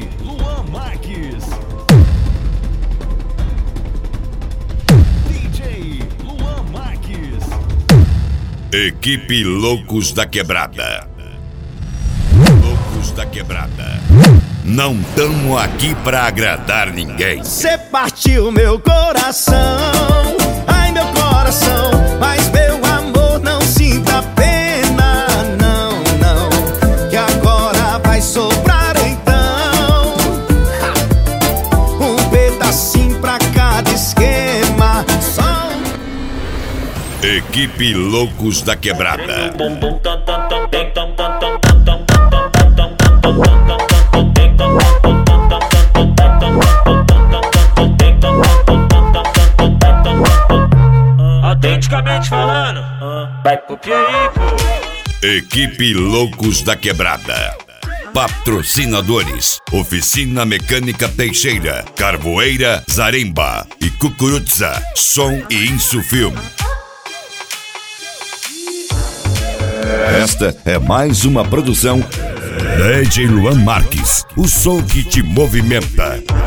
Luan Marques. DJ Luan Marques. Equipe Loucos da Quebrada. Loucos da Quebrada. Não tamo aqui pra agradar ninguém. Cê partiu meu coração, ai meu coração, mas meu amor não sinta pena, não, não, que agora vai sobrar então um pedacinho pra cada esquema. Só Equipe Loucos da Quebrada. Autenticamente falando, vai pro Piauí, pô. Equipe Loucos da Quebrada. Patrocinadores: Oficina Mecânica Teixeira, Carvoeira, Zaremba e Cucurutza, Som e Insufilm. Esta é mais uma produção DJ Luan Marques, o som que te movimenta.